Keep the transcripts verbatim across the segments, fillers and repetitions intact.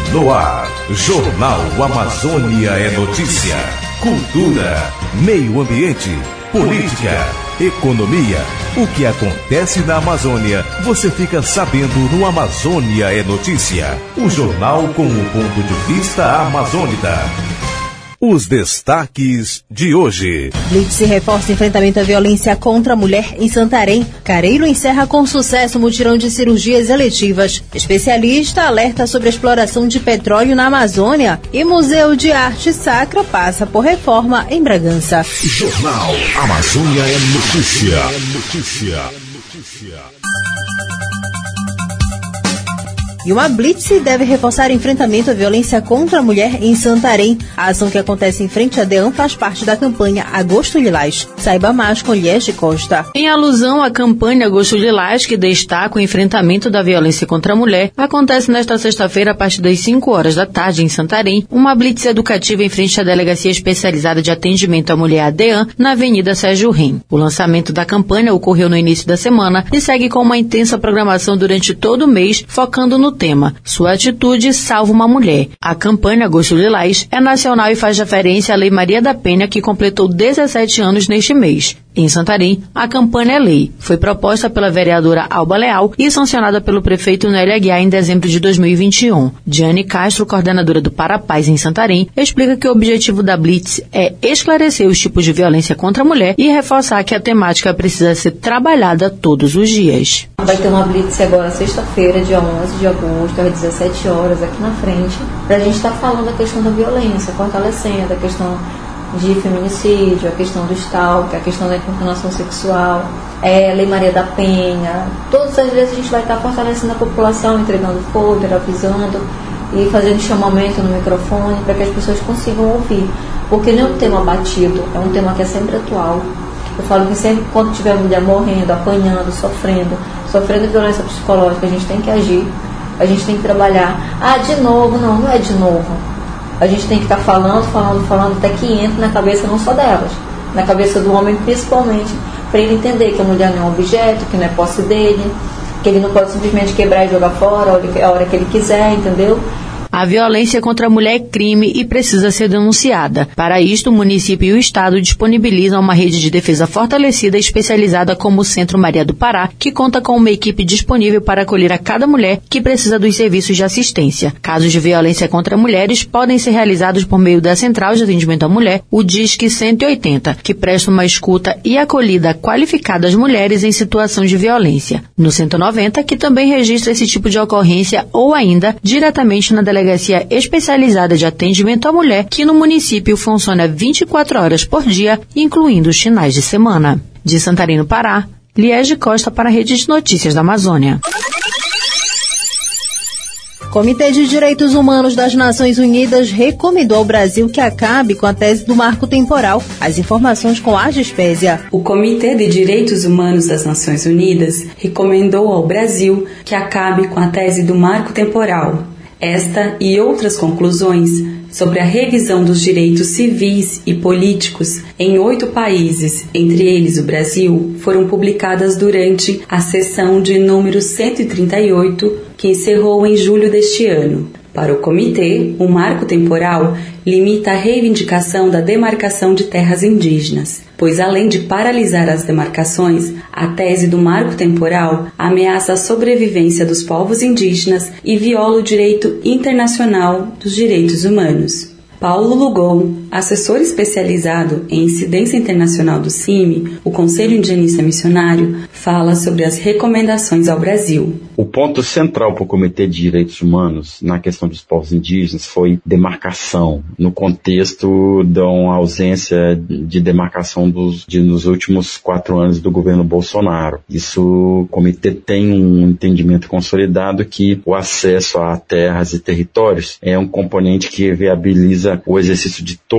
No ar, Jornal Amazônia é Notícia. Cultura, meio ambiente, política, economia. O que acontece na Amazônia, você fica sabendo no Amazônia é Notícia. O jornal com o ponto de vista amazônida. Os destaques de hoje. Blitz reforça enfrentamento à violência contra a mulher em Santarém. Careiro encerra com sucesso o mutirão de cirurgias eletivas. Especialista alerta sobre a exploração de petróleo na Amazônia. E Museu de Arte Sacra passa por reforma em Bragança. Jornal Amazônia é Notícia. Notícia. Notícia. E uma blitz deve reforçar enfrentamento à violência contra a mulher em Santarém. A ação que acontece em frente à DEAN faz parte da campanha Agosto Lilás. Saiba mais com Liege Costa. Em alusão à campanha Agosto Lilás, que destaca o enfrentamento da violência contra a mulher, acontece nesta sexta-feira, a partir das cinco horas da tarde, em Santarém, uma blitz educativa em frente à Delegacia Especializada de Atendimento à Mulher, a DEAN, na Avenida Sérgio Rim. O lançamento da campanha ocorreu no início da semana e segue com uma intensa programação durante todo o mês, focando no tema Sua Atitude Salva uma Mulher. A campanha Agosto Lilás é nacional e faz referência à Lei Maria da Penha, que completou dezessete anos neste mês. Em Santarém, a campanha é lei. Foi proposta pela vereadora Alba Leal e sancionada pelo prefeito Nélio Aguiar em dezembro de dois mil e vinte e um. Diane Castro, coordenadora do Parapaz em Santarém, explica que o objetivo da Blitz é esclarecer os tipos de violência contra a mulher e reforçar que a temática precisa ser trabalhada todos os dias. Vai ter uma Blitz agora, sexta-feira, dia onze de agosto, às dezessete horas, aqui na frente, para a gente estar tá falando da questão da violência, fortalecendo a questão de feminicídio, a questão do stalking, a questão da importunação sexual, é, Lei Maria da Penha. Todas as vezes a gente vai estar tá fortalecendo a população, entregando folder, avisando e fazendo chamamento no microfone para que as pessoas consigam ouvir. Porque não é um tema batido, é um tema que é sempre atual. Eu falo que sempre quando tiver mulher morrendo, apanhando, sofrendo, sofrendo violência psicológica, a gente tem que agir, a gente tem que trabalhar. Ah, de novo, não, não é de novo. A gente tem que estar falando, falando, falando, até que entre na cabeça não só delas, na cabeça do homem principalmente, para ele entender que a mulher não é um objeto, que não é posse dele, que ele não pode simplesmente quebrar e jogar fora a hora que ele quiser, entendeu? A violência contra a mulher é crime e precisa ser denunciada. Para isto, o município e o Estado disponibilizam uma rede de defesa fortalecida e especializada como o Centro Maria do Pará, que conta com uma equipe disponível para acolher a cada mulher que precisa dos serviços de assistência. Casos de violência contra mulheres podem ser realizados por meio da Central de Atendimento à Mulher, o Disque cento e oitenta, que presta uma escuta e acolhida qualificada às mulheres em situação de violência. No cento e noventa, que também registra esse tipo de ocorrência, ou ainda diretamente na delegacia Delegacia Especializada de Atendimento à Mulher, que no município funciona vinte e quatro horas por dia, incluindo os finais de semana. De Santarém, no Pará, Liege Costa para a Rede de Notícias da Amazônia. Comitê de Direitos Humanos das Nações Unidas recomendou ao Brasil que acabe com a tese do marco temporal. As informações com a Gespésia. O Comitê de Direitos Humanos das Nações Unidas recomendou ao Brasil que acabe com a tese do marco temporal. Esta e outras conclusões sobre a revisão dos direitos civis e políticos em oito países, entre eles o Brasil, foram publicadas durante a sessão de número cento e trinta e oito, que encerrou em julho deste ano. Para o comitê, o marco temporal limita a reivindicação da demarcação de terras indígenas, pois além de paralisar as demarcações, a tese do marco temporal ameaça a sobrevivência dos povos indígenas e viola o direito internacional dos direitos humanos. Paulo Lugon, assessor especializado em incidência internacional do C I M, o Conselho Indigenista Missionário, fala sobre as recomendações ao Brasil. O ponto central para o Comitê de Direitos Humanos na questão dos povos indígenas foi demarcação, no contexto da ausência de demarcação dos, de, nos últimos quatro anos do governo Bolsonaro. Isso, o Comitê tem um entendimento consolidado que o acesso a terras e territórios é um componente que viabiliza o exercício de todos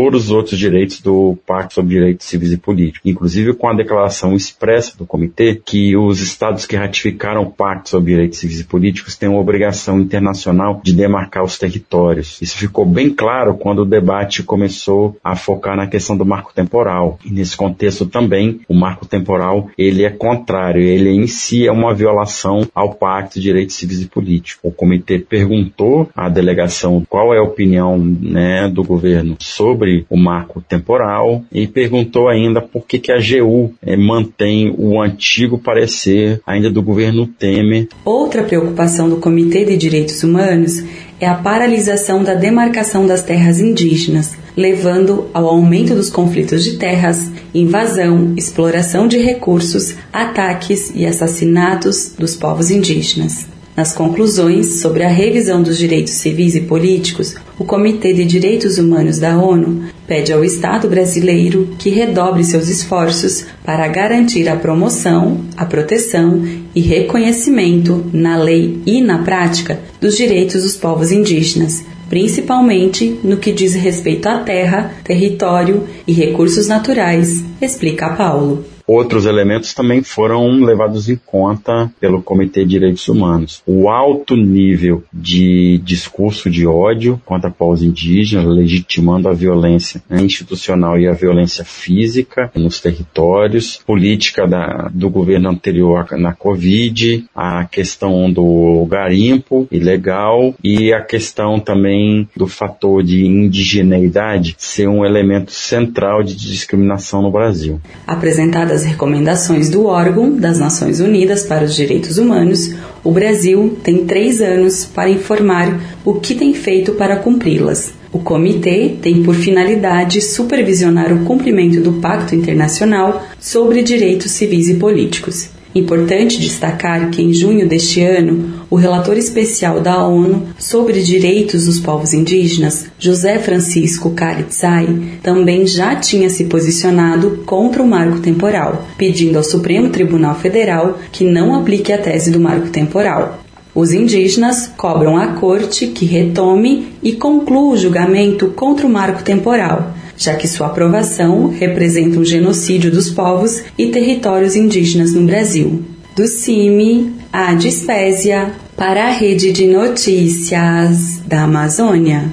todos os outros direitos do Pacto sobre Direitos Civis e Políticos, inclusive com a declaração expressa do Comitê que os estados que ratificaram o Pacto sobre Direitos Civis e Políticos têm uma obrigação internacional de demarcar os territórios. Isso ficou bem claro quando o debate começou a focar na questão do marco temporal. E nesse contexto também, o marco temporal, ele é contrário, ele em si é uma violação ao Pacto de Direitos Civis e Políticos. O Comitê perguntou à delegação qual é a opinião, né, do governo sobre o marco temporal e perguntou ainda por que, que a A G U eh, mantém o antigo parecer ainda do governo Temer. Outra preocupação do Comitê de Direitos Humanos é a paralisação da demarcação das terras indígenas, levando ao aumento dos conflitos de terras, invasão, exploração de recursos, ataques e assassinatos dos povos indígenas. Nas conclusões sobre a revisão dos direitos civis e políticos, o Comitê de Direitos Humanos da ONU pede ao Estado brasileiro que redobre seus esforços para garantir a promoção, a proteção e reconhecimento, na lei e na prática, dos direitos dos povos indígenas, principalmente no que diz respeito à terra, território e recursos naturais, explica Paulo. Outros elementos também foram levados em conta pelo Comitê de Direitos Humanos. O alto nível de discurso de ódio contra povos indígenas, legitimando a violência institucional e a violência física nos territórios, política da, do governo anterior na Covid, a questão do garimpo ilegal e a questão também do fator de indigeneidade ser um elemento central de discriminação no Brasil. Apresentadas as recomendações do órgão das Nações Unidas para os Direitos Humanos, o Brasil tem três anos para informar o que tem feito para cumpri-las. O comitê tem por finalidade supervisionar o cumprimento do Pacto Internacional sobre Direitos Civis e Políticos. Importante destacar que em junho deste ano, o relator especial da ONU sobre direitos dos povos indígenas, José Francisco Caritsai, também já tinha se posicionado contra o marco temporal, pedindo ao Supremo Tribunal Federal que não aplique a tese do marco temporal. Os indígenas cobram à corte que retome e conclua o julgamento contra o marco temporal, já que sua aprovação representa um genocídio dos povos e territórios indígenas no Brasil. Do CIMI, a Dispésia, para a Rede de Notícias da Amazônia.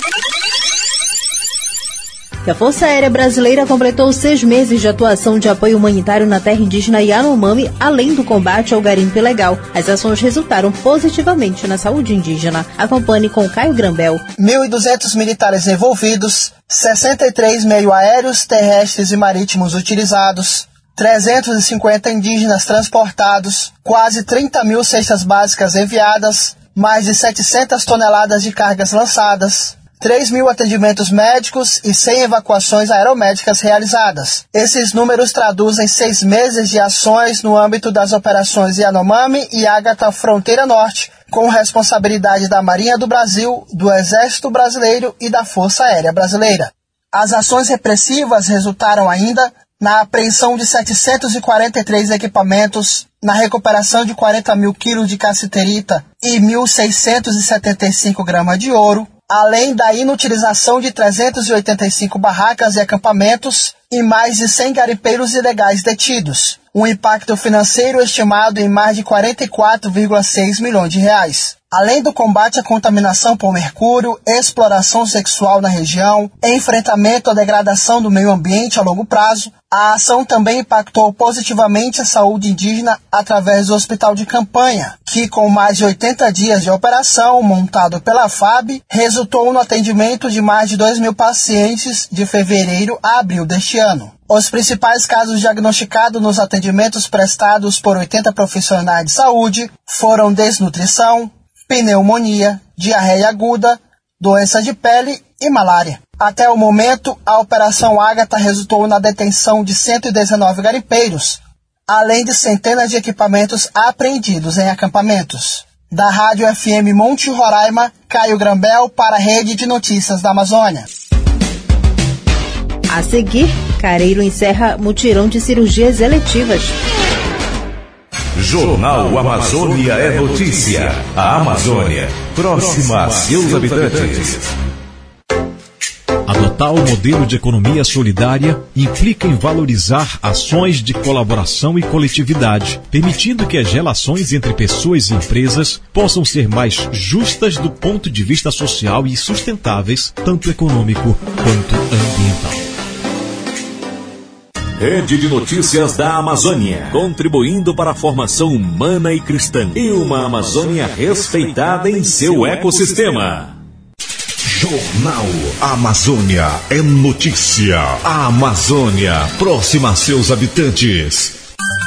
A Força Aérea Brasileira completou seis meses de atuação de apoio humanitário na terra indígena Yanomami, além do combate ao garimpo ilegal. As ações resultaram positivamente na saúde indígena. Acompanhe com Caio Grambel. mil e duzentos militares envolvidos, sessenta e três meios aéreos, terrestres e marítimos utilizados, trezentos e cinquenta indígenas transportados, quase trinta mil cestas básicas enviadas, mais de setecentas toneladas de cargas lançadas, três mil atendimentos médicos e cem evacuações aeromédicas realizadas. Esses números traduzem seis meses de ações no âmbito das operações Yanomami e Ágata Fronteira Norte, com responsabilidade da Marinha do Brasil, do Exército Brasileiro e da Força Aérea Brasileira. As ações repressivas resultaram ainda na apreensão de setecentos e quarenta e três equipamentos, na recuperação de quarenta mil quilos de cassiterita e mil seiscentos e setenta e cinco gramas de ouro, além da inutilização de trezentas e oitenta e cinco barracas e acampamentos e mais de cem garimpeiros ilegais detidos. Um impacto financeiro estimado em mais de quarenta e quatro vírgula seis milhões de reais. Além do combate à contaminação por mercúrio, exploração sexual na região, enfrentamento à degradação do meio ambiente a longo prazo, a ação também impactou positivamente a saúde indígena através do Hospital de Campanha, que com mais de oitenta dias de operação, montado pela F A B, resultou no atendimento de mais de dois mil pacientes de fevereiro a abril deste ano. Os principais casos diagnosticados nos atendimentos prestados por oitenta profissionais de saúde foram desnutrição, pneumonia, diarreia aguda, doença de pele e malária. Até o momento, a Operação Ágata resultou na detenção de cento e dezenove garimpeiros, além de centenas de equipamentos apreendidos em acampamentos. Da Rádio F M Monte Roraima, Caio Grambel para a Rede de Notícias da Amazônia. A seguir, Careiro encerra mutirão de cirurgias eletivas. Jornal Amazônia é notícia. A Amazônia, próxima a seus habitantes. Adotar o modelo de economia solidária implica em valorizar ações de colaboração e coletividade, permitindo que as relações entre pessoas e empresas possam ser mais justas do ponto de vista social e sustentáveis, tanto econômico quanto ambiental. Rede de Notícias da Amazônia, contribuindo para a formação humana e cristã e uma Amazônia respeitada em seu ecossistema. Jornal Amazônia é notícia. A Amazônia, próxima a seus habitantes.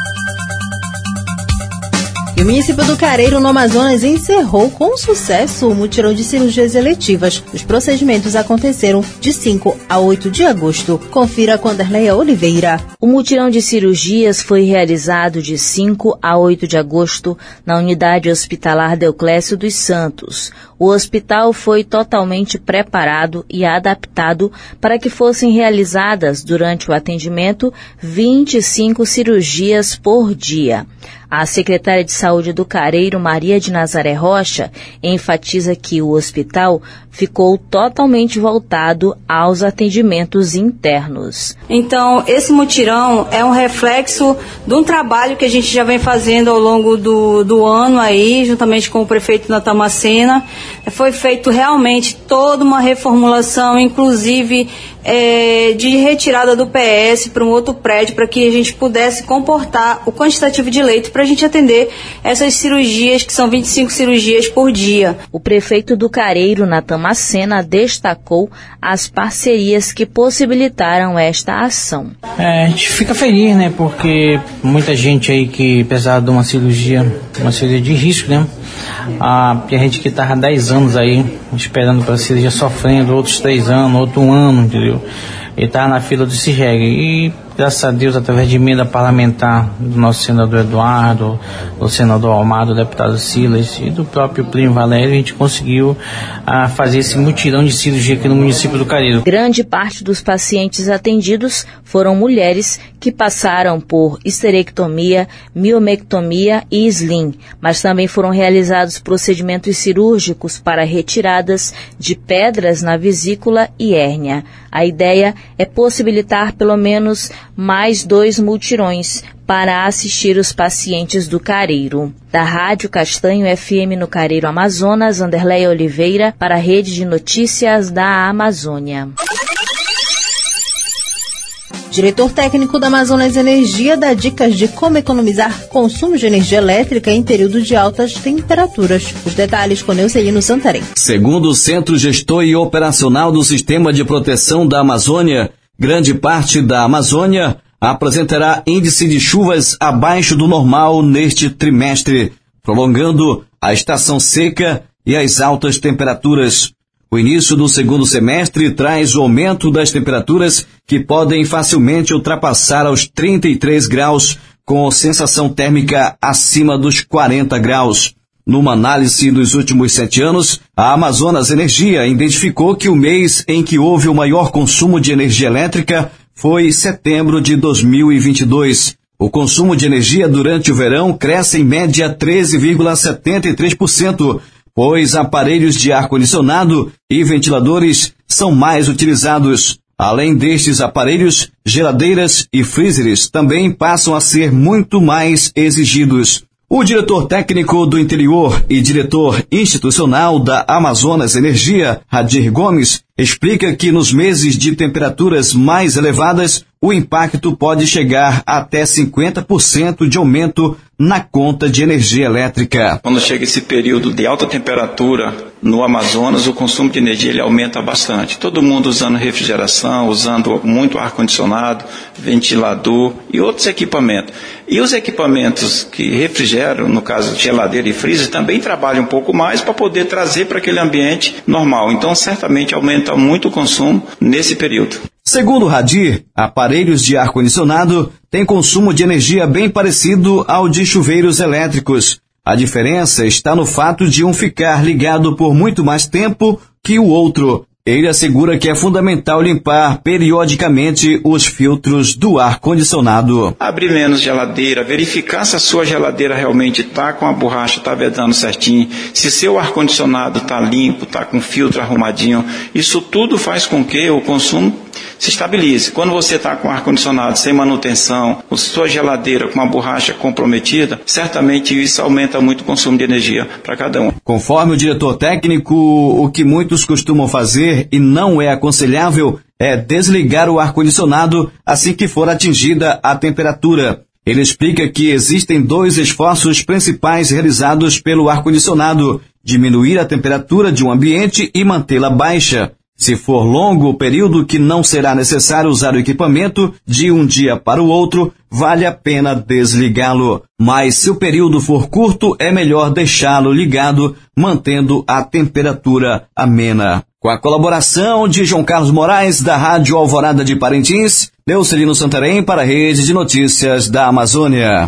E o município do Careiro, no Amazonas, encerrou com sucesso o mutirão de cirurgias eletivas. Os procedimentos aconteceram de cinco a oito de agosto. Confira com Anderleia Oliveira. O mutirão de cirurgias foi realizado de cinco a oito de agosto na unidade hospitalar Deoclésio dos Santos. O hospital foi totalmente preparado e adaptado para que fossem realizadas durante o atendimento vinte e cinco cirurgias por dia. A secretária de Saúde do Careiro, Maria de Nazaré Rocha, enfatiza que o hospital ficou totalmente voltado aos atendimentos internos. Então, esse mutirão é um reflexo de um trabalho que a gente já vem fazendo ao longo do, do ano aí, juntamente com o prefeito Natan Macena. Foi feito realmente toda uma reformulação, inclusive é, de retirada do P S para um outro prédio, para que a gente pudesse comportar o quantitativo de leito para a gente atender essas cirurgias, que são vinte e cinco cirurgias por dia. O prefeito do Careiro, Natan Macena, destacou as parcerias que possibilitaram esta ação. É, a gente fica feliz, né, porque muita gente aí que precisava de uma cirurgia, uma cirurgia de risco, né, ah, a gente que estava há dez anos aí esperando para a cirurgia, sofrendo, outros três anos, outro um ano, entendeu? Ele estava na fila do CIRREG e, graças a Deus, através de emenda parlamentar do nosso senador Eduardo, do senador Almado, do deputado Silas e do próprio Plínio Valério, a gente conseguiu ah, fazer esse mutirão de cirurgia aqui no município do Careiro. Grande parte dos pacientes atendidos foram mulheres que passaram por histerectomia, miomectomia e slim, mas também foram realizados procedimentos cirúrgicos para retiradas de pedras na vesícula e hérnia. A ideia é possibilitar pelo menos mais dois mutirões para assistir os pacientes do Careiro. Da Rádio Castanho F M no Careiro, Amazonas, Anderleia Oliveira, para a Rede de Notícias da Amazônia. Diretor técnico da Amazonas Energia dá dicas de como economizar consumo de energia elétrica em período de altas temperaturas. Os detalhes com Neucelino Santarém. Segundo o Centro Gestor e Operacional do Sistema de Proteção da Amazônia, grande parte da Amazônia apresentará índice de chuvas abaixo do normal neste trimestre, prolongando a estação seca e as altas temperaturas. O início do segundo semestre traz o aumento das temperaturas que podem facilmente ultrapassar aos trinta e três graus, com sensação térmica acima dos quarenta graus. Numa análise dos últimos sete anos, a Amazonas Energia identificou que o mês em que houve o maior consumo de energia elétrica foi setembro de dois mil e vinte e dois. O consumo de energia durante o verão cresce em média treze vírgula setenta e três por cento, pois aparelhos de ar-condicionado e ventiladores são mais utilizados. Além destes aparelhos, geladeiras e freezers também passam a ser muito mais exigidos. O diretor técnico do interior e diretor institucional da Amazonas Energia, Radir Gomes, explica que nos meses de temperaturas mais elevadas, o impacto pode chegar até cinquenta por cento de aumento na conta de energia elétrica. Quando chega esse período de alta temperatura no Amazonas, o consumo de energia ele aumenta bastante. Todo mundo usando refrigeração, usando muito ar-condicionado, ventilador e outros equipamentos. E os equipamentos que refrigeram, no caso geladeira e freezer, também trabalham um pouco mais para poder trazer para aquele ambiente normal. Então, certamente aumenta muito o consumo nesse período. Segundo Radir, aparelhos de ar-condicionado têm consumo de energia bem parecido ao de chuveiros elétricos. A diferença está no fato de um ficar ligado por muito mais tempo que o outro. Ele assegura que é fundamental limpar periodicamente os filtros do ar-condicionado. Abrir menos geladeira, verificar se a sua geladeira realmente está com a borracha, está vedando certinho, se seu ar-condicionado está limpo, está com o filtro arrumadinho. Isso tudo faz com que o consumo se estabilize. Quando você está com o ar-condicionado sem manutenção, a sua geladeira com uma borracha comprometida, certamente isso aumenta muito o consumo de energia para cada um. Conforme o diretor técnico, o que muitos costumam fazer e não é aconselhável é desligar o ar-condicionado assim que for atingida a temperatura. Ele explica que existem dois esforços principais realizados pelo ar-condicionado: diminuir a temperatura de um ambiente e mantê-la baixa. Se for longo o período que não será necessário usar o equipamento, de um dia para o outro, vale a pena desligá-lo. Mas se o período for curto, é melhor deixá-lo ligado, mantendo a temperatura amena. Com a colaboração de João Carlos Moraes, da Rádio Alvorada de Parintins, Leucelino Santarém para a Rede de Notícias da Amazônia.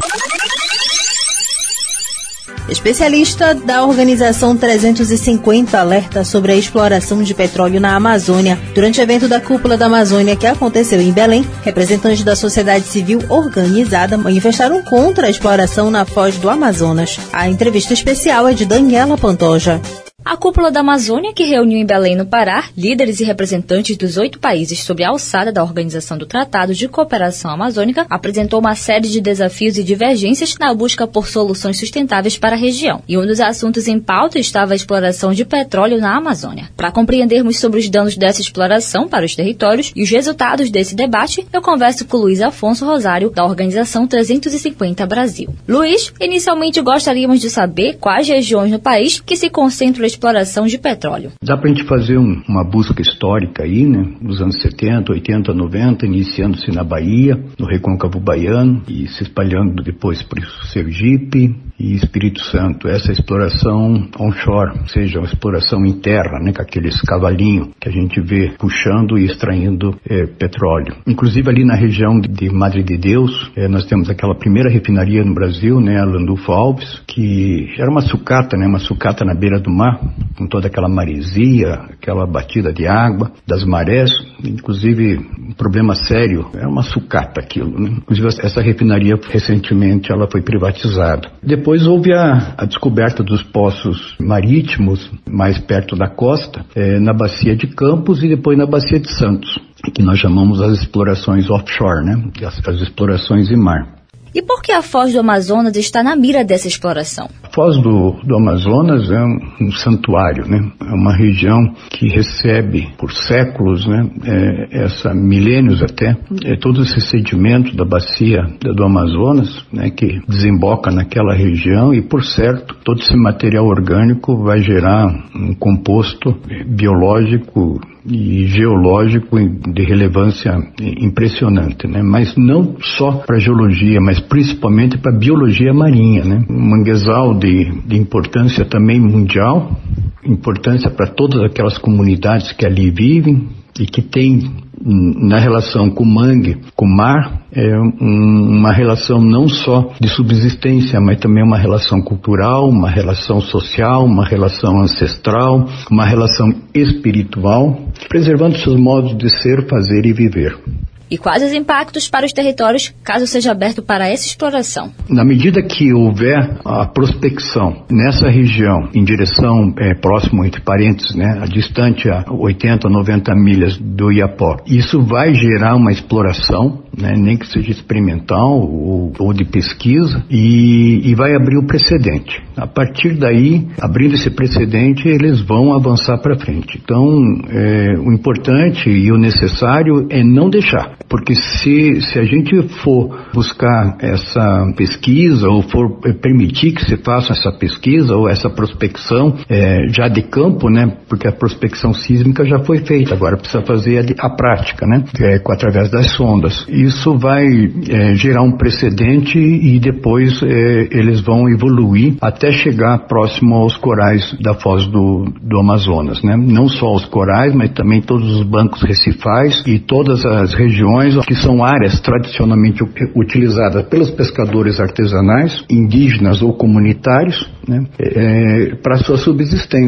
Especialista da Organização trezentos e cinquenta alerta sobre a exploração de petróleo na Amazônia. Durante o evento da Cúpula da Amazônia que aconteceu em Belém, representantes da sociedade civil organizada manifestaram contra a exploração na foz do Amazonas. A entrevista especial é de Daniela Pantoja. A Cúpula da Amazônia, que reuniu em Belém, no Pará, líderes e representantes dos oito países sob a alçada da Organização do Tratado de Cooperação Amazônica, apresentou uma série de desafios e divergências na busca por soluções sustentáveis para a região. E um dos assuntos em pauta estava a exploração de petróleo na Amazônia. Para compreendermos sobre os danos dessa exploração para os territórios e os resultados desse debate, eu converso com Luiz Afonso Rosário, da Organização trezentos e cinquenta Brasil. Luiz, inicialmente gostaríamos de saber quais regiões no país que se concentram exploração de petróleo. Dá pra gente fazer um, uma busca histórica aí, né? Nos anos setenta, oitenta, noventa, iniciando-se na Bahia, no Recôncavo Baiano, e se espalhando depois por Sergipe e Espírito Santo. Essa exploração onshore, ou seja, uma exploração em terra, né? Com aqueles cavalinhos que a gente vê puxando e extraindo é, petróleo. Inclusive ali na região de Madre de Deus, é, nós temos aquela primeira refinaria no Brasil, né? A Landulfo Alves, que era uma sucata, né? Uma sucata na beira do mar, com toda aquela maresia, aquela batida de água, das marés, inclusive um problema sério, era uma sucata aquilo, né? Inclusive essa refinaria recentemente ela foi privatizada. Depois houve a, a descoberta dos poços marítimos, mais perto da costa, é, na bacia de Campos e depois na bacia de Santos, que nós chamamos as explorações offshore, né? As, as explorações em mar. E por que a Foz do Amazonas está na mira dessa exploração? A Foz do, do Amazonas é um, um santuário, né? É uma região que recebe por séculos, né? É, essa, milênios até, é, todo esse sedimento da bacia do Amazonas, né? Que desemboca naquela região e, por certo, todo esse material orgânico vai gerar um composto biológico e geológico de relevância impressionante, né? Mas não só para a geologia, mas principalmente para a biologia marinha, né? Um manguezal de, de importância também mundial, importância para todas aquelas comunidades que ali vivem e que tem na relação com o mangue, com o mar, é um, uma relação não só de subsistência, mas também uma relação cultural, uma relação social, uma relação ancestral, uma relação espiritual, preservando seus modos de ser, fazer e viver. E quais os impactos para os territórios caso seja aberto para essa exploração? Na medida que houver a prospecção nessa região, em direção é, próximo, entre parênteses, né, distante a oitenta, noventa milhas do Iapó, isso vai gerar uma exploração, né, nem que seja experimental ou, ou de pesquisa, e, e vai abrir o precedente. A partir daí, abrindo esse precedente, eles vão avançar para frente. Então, é, o importante e o necessário é não deixar. Porque se, se a gente for buscar essa pesquisa ou for permitir que se faça essa pesquisa ou essa prospecção é, já de campo, né? Porque a prospecção sísmica já foi feita, agora precisa fazer a, de, a prática, né? É, com, através das sondas. Isso vai é, gerar um precedente e depois é, eles vão evoluir até chegar próximo aos corais da Foz do, do Amazonas, né? Não só os corais, mas também todos os bancos recifais e todas as regiões que são áreas tradicionalmente utilizadas pelos pescadores artesanais, indígenas ou comunitários, né, é, para sua subsistência.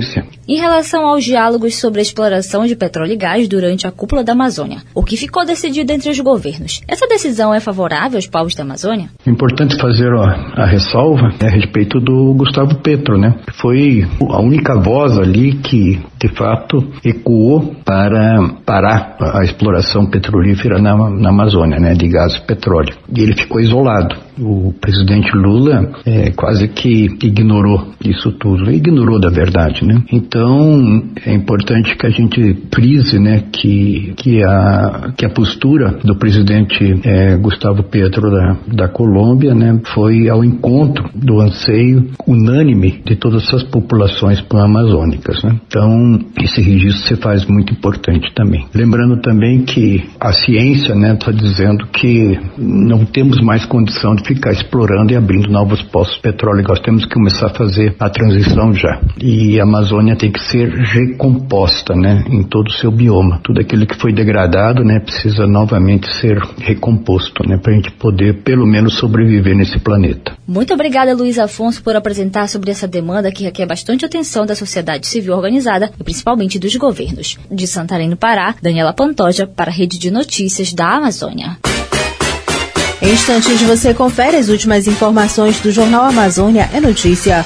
em relação aos diálogos sobre a exploração de petróleo e gás durante a cúpula da Amazônia, o que ficou decidido entre os governos. Essa decisão é favorável aos povos da Amazônia? É importante fazer a, a ressalva a respeito do Gustavo Petro, né? Foi a única voz ali que, de fato, ecoou para parar a exploração petrolífera na, na Amazônia, né? De gás e petróleo. E ele ficou isolado. O presidente Lula é, quase que ignorou isso tudo, ignorou da verdade, né? Então é importante que a gente frise, né, que, que, a, que a postura do presidente é, Gustavo Petro da, da Colômbia, né, foi ao encontro do anseio unânime de todas essas populações pan-amazônicas, né? Então esse registro se faz muito importante também. Lembrando também que a ciência, né, está dizendo que não temos mais condição de ficar explorando e abrindo novos poços de petróleo. Nós temos que começar a fazer a transição já. E a Amazônia tem que ser recomposta, né, em todo o seu bioma. Tudo aquilo que foi degradado, né, precisa novamente ser recomposto, né, para a gente poder, pelo menos, sobreviver nesse planeta. Muito obrigada, Luiz Afonso, por apresentar sobre essa demanda que requer bastante atenção da sociedade civil organizada e principalmente dos governos. De Santarém, no Pará, Daniela Pantoja, para a Rede de Notícias da Amazônia. Em instantes você confere as últimas informações do Jornal Amazônia é Notícia.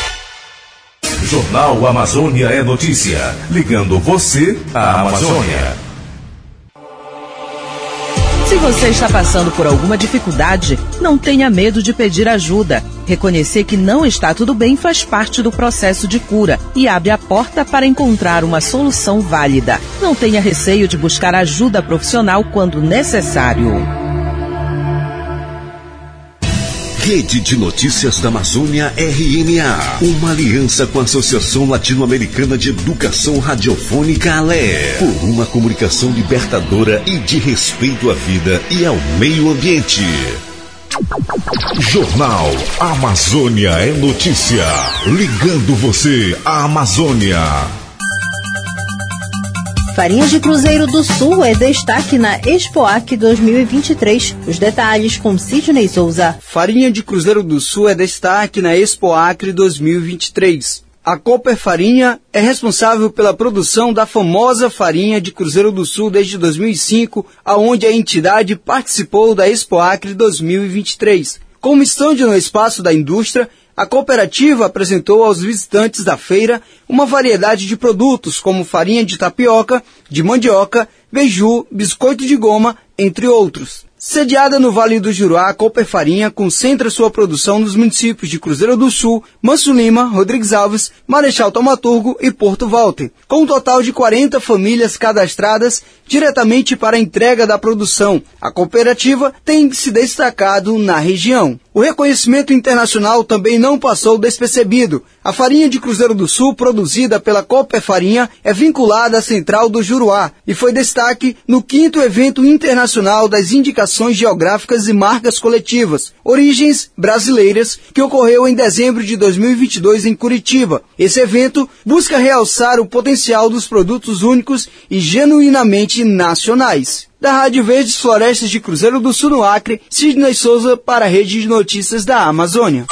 Jornal Amazônia é Notícia, ligando você à Amazônia. Se você está passando por alguma dificuldade, não tenha medo de pedir ajuda. Reconhecer que não está tudo bem faz parte do processo de cura e abre a porta para encontrar uma solução válida. Não tenha receio de buscar ajuda profissional quando necessário. Rede de Notícias da Amazônia R N A, uma aliança com a Associação Latino-Americana de Educação Radiofônica A L E, por uma comunicação libertadora e de respeito à vida e ao meio ambiente. Jornal Amazônia é Notícia, ligando você à Amazônia. Farinha de Cruzeiro do Sul é destaque na Expoac dois mil e vinte e três. Os detalhes com Sidney Souza. Farinha de Cruzeiro do Sul é destaque na Expoac dois mil e vinte e três. A Cooper Farinha é responsável pela produção da famosa farinha de Cruzeiro do Sul desde dois mil e cinco, aonde a entidade participou da Expoac dois mil e vinte e três. Como stand no espaço da indústria, a cooperativa apresentou aos visitantes da feira uma variedade de produtos, como farinha de tapioca, de mandioca, beiju, biscoito de goma, entre outros. Sediada no Vale do Juruá, a Cooper Farinha concentra sua produção nos municípios de Cruzeiro do Sul, Manso Lima, Rodrigues Alves, Marechal Taumaturgo e Porto Walter, com um total de quarenta famílias cadastradas diretamente para a entrega da produção. A cooperativa tem se destacado na região. O reconhecimento internacional também não passou despercebido. A farinha de Cruzeiro do Sul, produzida pela Cooper Farinha, é vinculada à Central do Juruá e foi destaque no quinto evento internacional das indicações geográficas e marcas coletivas, Origens Brasileiras, que ocorreu em dezembro de dois mil e vinte e dois em Curitiba. Esse evento busca realçar o potencial dos produtos únicos e genuinamente nacionais. Da Rádio Verdes Florestas de Cruzeiro do Sul, no Acre, Sidney Souza para a Rede de Notícias da Amazônia.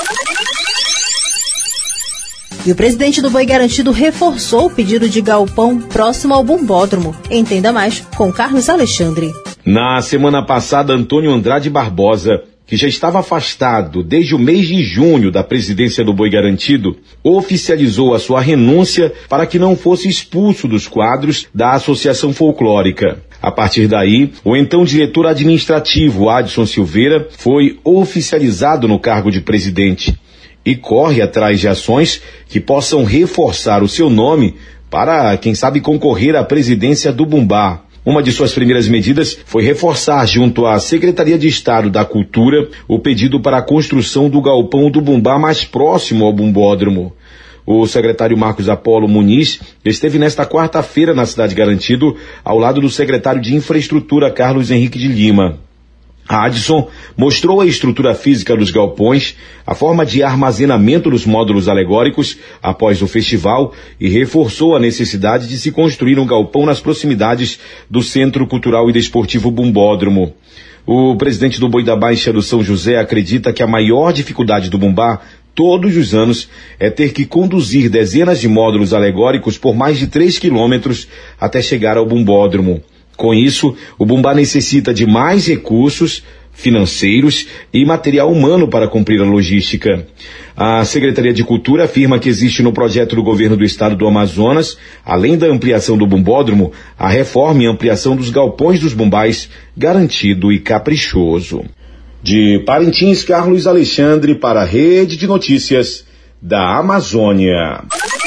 E o presidente do Boi Garantido reforçou o pedido de galpão próximo ao bombódromo. Entenda mais com Carlos Alexandre. Na semana passada, Antônio Andrade Barbosa, que já estava afastado desde o mês de junho da presidência do Boi Garantido, oficializou a sua renúncia para que não fosse expulso dos quadros da Associação Folclórica. A partir daí, o então diretor administrativo, Adson Silveira, foi oficializado no cargo de presidente e corre atrás de ações que possam reforçar o seu nome para, quem sabe, concorrer à presidência do Bumbá. Uma de suas primeiras medidas foi reforçar, junto à Secretaria de Estado da Cultura, o pedido para a construção do galpão do Bumbá mais próximo ao bumbódromo. O secretário Marcos Apolo Muniz esteve nesta quarta-feira na Cidade Garantido, ao lado do secretário de Infraestrutura Carlos Henrique de Lima. A Adson mostrou a estrutura física dos galpões, a forma de armazenamento dos módulos alegóricos após o festival e reforçou a necessidade de se construir um galpão nas proximidades do Centro Cultural e Desportivo Bumbódromo. O presidente do Boi da Baixa do São José acredita que a maior dificuldade do Bumbá todos os anos é ter que conduzir dezenas de módulos alegóricos por mais de três quilômetros até chegar ao bumbódromo. Com isso, o Bumbá necessita de mais recursos financeiros e material humano para cumprir a logística. A Secretaria de Cultura afirma que existe no projeto do governo do estado do Amazonas, além da ampliação do bumbódromo, a reforma e ampliação dos galpões dos bumbás, garantido e caprichoso. De Parintins, Carlos Alexandre para a Rede de Notícias da Amazônia.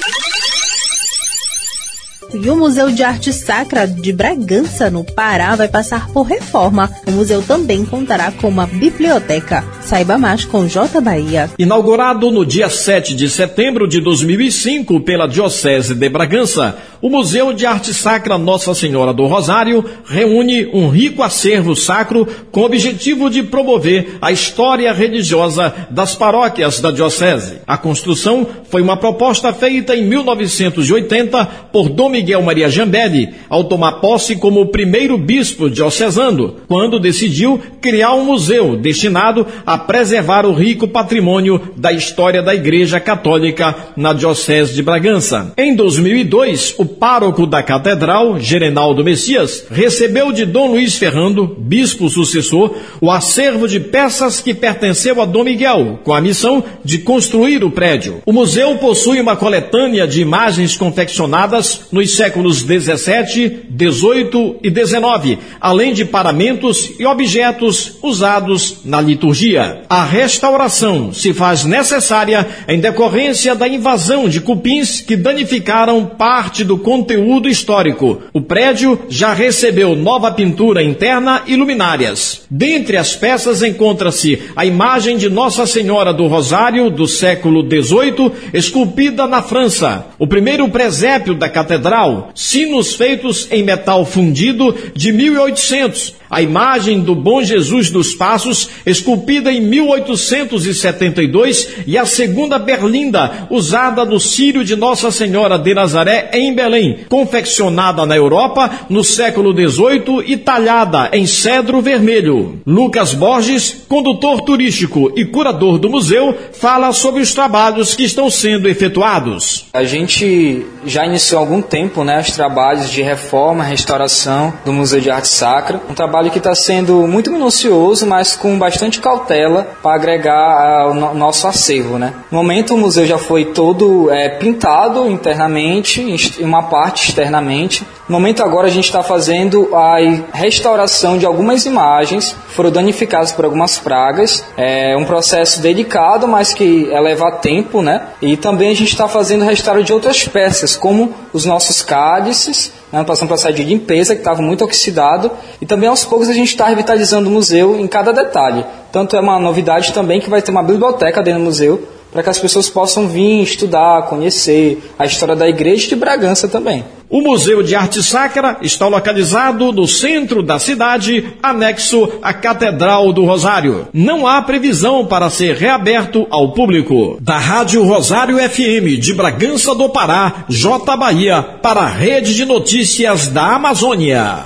E o Museu de Arte Sacra de Bragança, no Pará, vai passar por reforma. O museu também contará com uma biblioteca. Saiba mais com J Bahia. Inaugurado no dia sete de setembro de dois mil e cinco pela Diocese de Bragança, o Museu de Arte Sacra Nossa Senhora do Rosário reúne um rico acervo sacro com o objetivo de promover a história religiosa das paróquias da Diocese. A construção foi uma proposta feita em mil novecentos e oitenta por Dom Miguel Maria Jambeli, ao tomar posse como o primeiro bispo diocesano, quando decidiu criar um museu destinado a preservar o rico patrimônio da história da Igreja Católica na Diocese de Bragança. Em dois mil e dois, o pároco da Catedral, Gerenaldo Messias, recebeu de Dom Luiz Ferrando, bispo sucessor, o acervo de peças que pertenceu a Dom Miguel, com a missão de construir o prédio. O museu possui uma coletânea de imagens confeccionadas nos séculos dezessete, dezoito e dezenove, além de paramentos e objetos usados na liturgia. A restauração se faz necessária em decorrência da invasão de cupins que danificaram parte do conteúdo histórico. O prédio já recebeu nova pintura interna e luminárias. Dentre as peças encontra-se a imagem de Nossa Senhora do Rosário do século dezoito, esculpida na França, o primeiro presépio da catedral, sinos feitos em metal fundido de mil e oitocentos, a imagem do Bom Jesus dos Passos, esculpida em mil oitocentos e setenta e dois, e a segunda berlinda, usada no Círio de Nossa Senhora de Nazaré, em Belém, confeccionada na Europa no século dezoito e talhada em cedro vermelho. Lucas Borges, condutor turístico e curador do museu, fala sobre os trabalhos que estão sendo efetuados. A gente já iniciou há algum tempo, né, os trabalhos de reforma, restauração do Museu de Arte Sacra, um trabalho que está sendo muito minucioso, mas com bastante cautela para agregar ao no- nosso acervo, né. No momento o museu já foi todo é, pintado internamente e uma parte externamente. No momento agora a gente está fazendo a restauração de algumas imagens que foram danificadas por algumas pragas. É um processo delicado, mas que leva tempo, né? E também a gente está fazendo o restauro de outras peças, como os nossos cálices, né? Passando por um processo de limpeza que estava muito oxidado. E também aos poucos a gente está revitalizando o museu em cada detalhe. Tanto é uma novidade também que vai ter uma biblioteca dentro do museu, para que as pessoas possam vir estudar, conhecer a história da Igreja de Bragança também. O Museu de Arte Sacra está localizado no centro da cidade, anexo à Catedral do Rosário. Não há previsão para ser reaberto ao público. Da Rádio Rosário F M de Bragança do Pará, J Bahia, para a Rede de Notícias da Amazônia.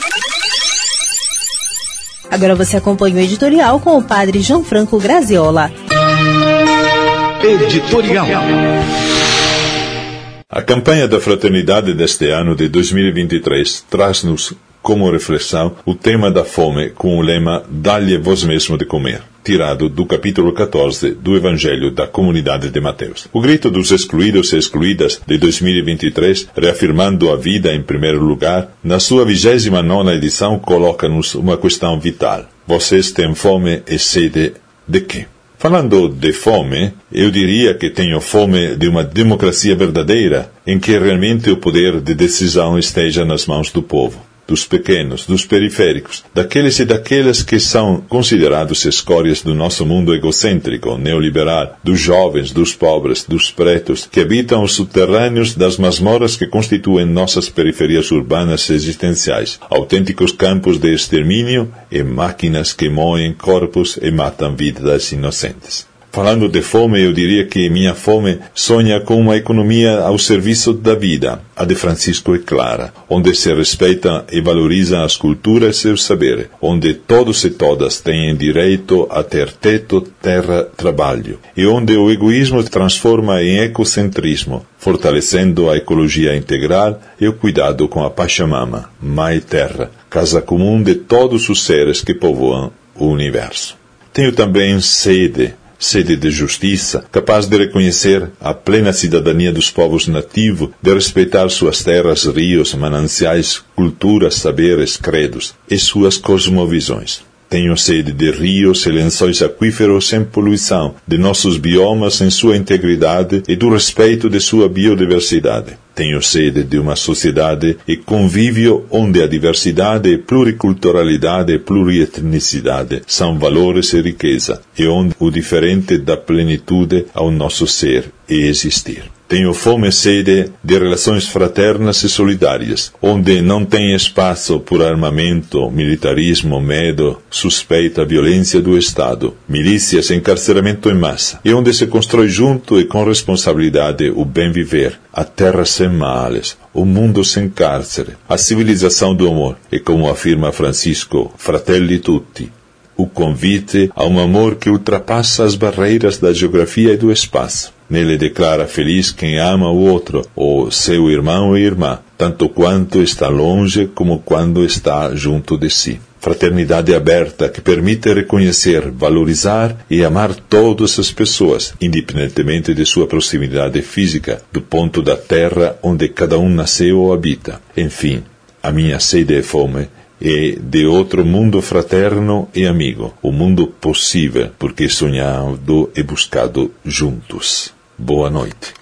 Agora você acompanha o editorial com o padre Gianfranco Graziola. Editorial. A campanha da fraternidade deste ano de dois mil e vinte e três traz-nos como reflexão o tema da fome com o lema "Dá-lhe vós mesmo de comer", tirado do capítulo catorze do Evangelho da Comunidade de Mateus. O grito dos excluídos e excluídas de dois mil e vinte e três, reafirmando a vida em primeiro lugar, na sua vigésima nona edição coloca-nos uma questão vital. Vocês têm fome e sede de quê? Falando de fome, eu diria que tenho fome de uma democracia verdadeira, em que realmente o poder de decisão esteja nas mãos do povo, dos pequenos, dos periféricos, daqueles e daquelas que são considerados escórias do nosso mundo egocêntrico, neoliberal, dos jovens, dos pobres, dos pretos, que habitam os subterrâneos das masmorras que constituem nossas periferias urbanas existenciais, autênticos campos de extermínio e máquinas que moem corpos e matam vidas inocentes. Falando de fome, eu diria que minha fome sonha com uma economia ao serviço da vida. A de Francisco é clara, onde se respeita e valoriza as culturas e o saber, onde todos e todas têm direito a ter teto, terra, trabalho, e onde o egoísmo se transforma em ecocentrismo, fortalecendo a ecologia integral e o cuidado com a Pachamama, Mãe Terra, casa comum de todos os seres que povoam o universo. Tenho também sede, sede de justiça, capaz de reconhecer a plena cidadania dos povos nativos, de respeitar suas terras, rios, mananciais, culturas, saberes, credos e suas cosmovisões. Tenho sede de rios e lençóis aquíferos sem poluição, de nossos biomas em sua integridade e do respeito de sua biodiversidade. Tenho sede de uma sociedade e convívio onde a diversidade, pluriculturalidade e plurietnicidade são valores e riqueza, e onde o diferente dá plenitude ao nosso ser e existir. Tenho fome e sede de relações fraternas e solidárias, onde não tem espaço por armamento, militarismo, medo, suspeita, violência do Estado, milícias e encarceramento em massa, e onde se constrói junto e com responsabilidade o bem viver, a terra sem males, o mundo sem cárcere, a civilização do amor, e como afirma Francisco, Fratelli Tutti, o convite a um amor que ultrapassa as barreiras da geografia e do espaço. Nele declara feliz quem ama o outro, ou seu irmão e irmã, tanto quanto está longe como quando está junto de si. Fraternidade aberta que permite reconhecer, valorizar e amar todas as pessoas, independentemente de sua proximidade física, do ponto da terra onde cada um nasceu ou habita. Enfim, a minha sede e fome e de outro mundo fraterno e amigo, o mundo possível, porque sonhado e buscado juntos. Boa noite.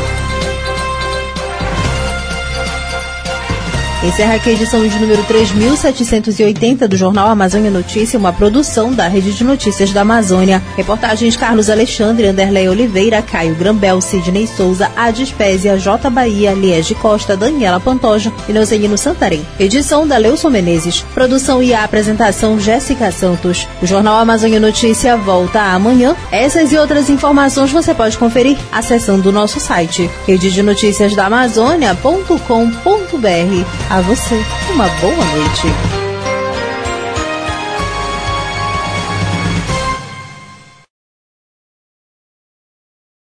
Encerra aqui a edição de número três mil setecentos e oitenta do Jornal Amazônia Notícia, uma produção da Rede de Notícias da Amazônia. Reportagens Carlos Alexandre, Anderlei Oliveira, Caio Grambel, Sidney Souza, Adispésia, J. Bahia, Liege Costa, Daniela Pantoja e Neuzenino Santarém. Edição da Leuson Menezes. Produção e a apresentação Jéssica Santos. O Jornal Amazônia Notícia volta amanhã. Essas e outras informações você pode conferir acessando o nosso site rede de notícias da amazônia ponto com ponto br. A você, uma boa noite.